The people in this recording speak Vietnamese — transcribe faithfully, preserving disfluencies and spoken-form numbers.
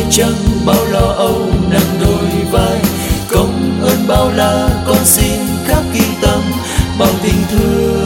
chẳng bao lo âu nặng đôi vai. Công ơn bao la con xin khắc ghi tâm, bao tình thương